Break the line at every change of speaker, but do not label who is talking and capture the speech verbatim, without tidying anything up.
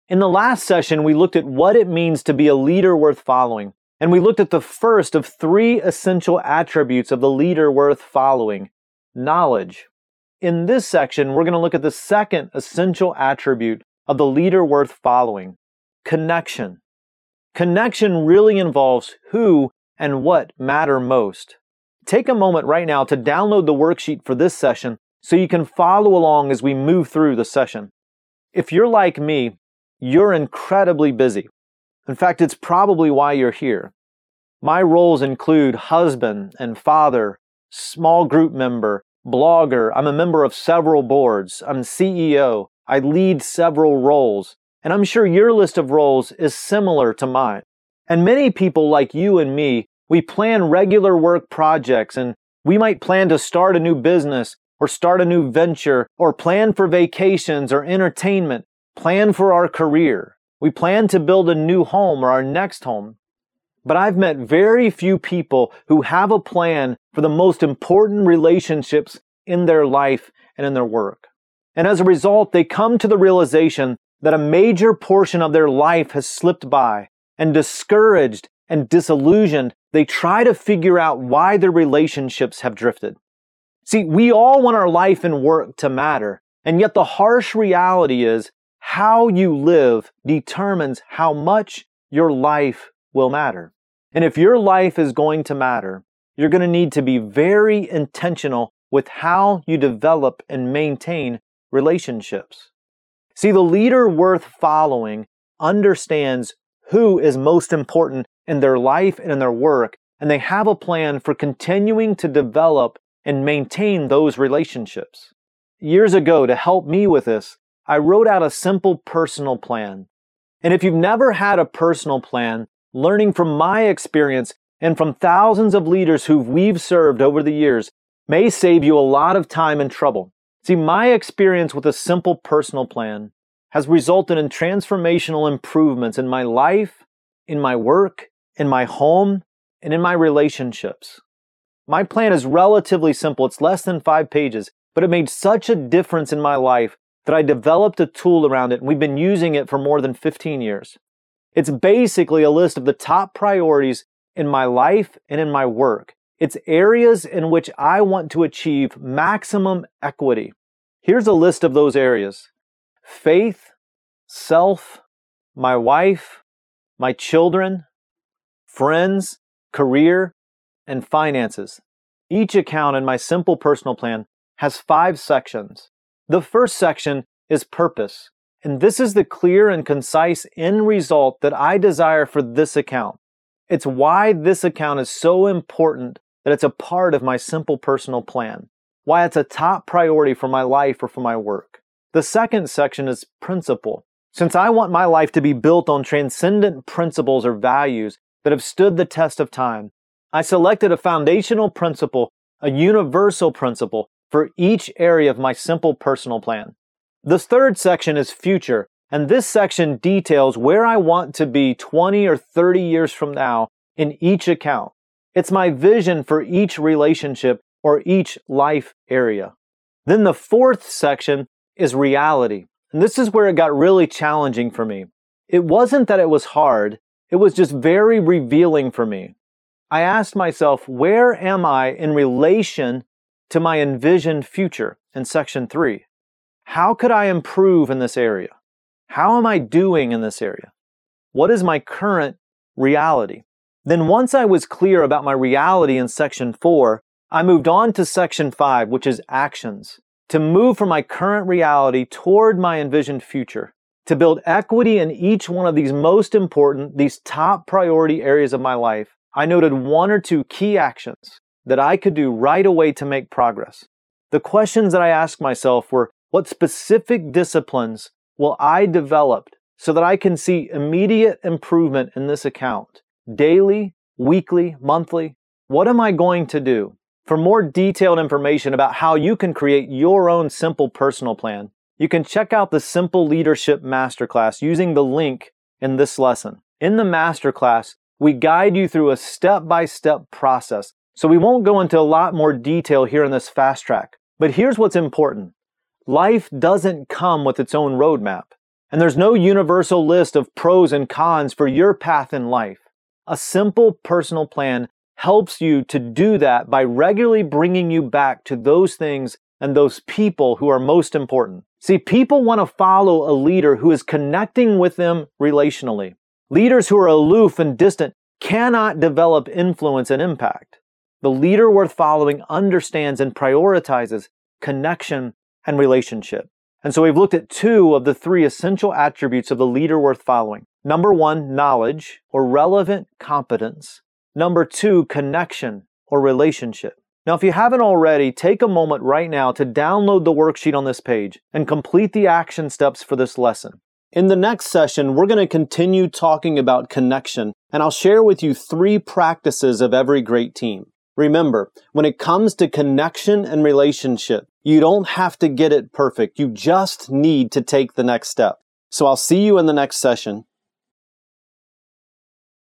In the last session, we looked at what it means to be a leader worth following, and we looked at the first of three essential attributes of the leader worth following: knowledge. In this section, we're going to look at the second essential attribute of the leader worth following: connection. Connection really involves who and what matter most. Take a moment right now to download the worksheet for this session so you can follow along as we move through the session. If you're like me, you're incredibly busy. In fact, it's probably why you're here. My roles include husband and father, small group member, blogger. I'm a member of several boards. I'm C E O. I lead several roles. And I'm sure your list of roles is similar to mine. And many people like you and me, we plan regular work projects, and we might plan to start a new business or start a new venture or plan for vacations or entertainment, plan for our career. We plan to build a new home or our next home. But I've met very few people who have a plan for the most important relationships in their life and in their work. And as a result, they come to the realization that a major portion of their life has slipped by, and discouraged and disillusioned, they try to figure out why their relationships have drifted. See, we all want our life and work to matter, and yet the harsh reality is how you live determines how much your life will matter. And if your life is going to matter, you're going to need to be very intentional with how you develop and maintain relationships. See, the leader worth following understands who is most important in their life and in their work, and they have a plan for continuing to develop and maintain those relationships. Years ago, to help me with this, I wrote out a simple personal plan. And if you've never had a personal plan, learning from my experience and from thousands of leaders who we've served over the years may save you a lot of time and trouble. See, my experience with a simple personal plan has resulted in transformational improvements in my life, in my work, in my home, and in my relationships. My plan is relatively simple. It's less than five pages, but it made such a difference in my life that I developed a tool around it, and we've been using it for more than fifteen years. It's basically a list of the top priorities in my life and in my work. It's areas in which I want to achieve maximum equity. Here's a list of those areas: faith, self, my wife, my children, friends, career, and finances. Each account in my simple personal plan has five sections. The first section is purpose, and this is the clear and concise end result that I desire for this account. It's why this account is so important that it's a part of my simple personal plan, why it's a top priority for my life or for my work. The second section is principle. Since I want my life to be built on transcendent principles or values that have stood the test of time, I selected a foundational principle, a universal principle, for each area of my simple personal plan. The third section is future, and this section details where I want to be twenty or thirty years from now in each account. It's my vision for each relationship or each life area. Then the fourth section is reality, and this is where it got really challenging for me. It wasn't that it was hard, it was just very revealing for me. I asked myself, where am I in relation to my envisioned future in section three? How could I improve in this area? How am I doing in this area? What is my current reality? Then once I was clear about my reality in section four, I moved on to section five, which is actions, to move from my current reality toward my envisioned future, to build equity in each one of these most important, these top priority areas of my life. I noted one or two key actions that I could do right away to make progress. The questions that I asked myself were, what specific disciplines will I develop so that I can see immediate improvement in this account? Daily, weekly, monthly? What am I going to do? For more detailed information about how you can create your own simple personal plan, you can check out the Simple Leadership Masterclass using the link in this lesson. In the masterclass, we guide you through a step-by-step process, so we won't go into a lot more detail here in this fast track. But here's what's important. Life doesn't come with its own roadmap. And there's no universal list of pros and cons for your path in life. A simple personal plan helps you to do that by regularly bringing you back to those things and those people who are most important. See, people want to follow a leader who is connecting with them relationally. Leaders who are aloof and distant cannot develop influence and impact. The leader worth following understands and prioritizes connection and relationship. And so we've looked at two of the three essential attributes of the leader worth following. Number one, knowledge or relevant competence. Number two, connection or relationship. Now, if you haven't already, take a moment right now to download the worksheet on this page and complete the action steps for this lesson. In the next session, we're going to continue talking about connection, and I'll share with you three practices of every great team. Remember, when it comes to connection and relationship, you don't have to get it perfect. You just need to take the next step. So I'll see you in the next session.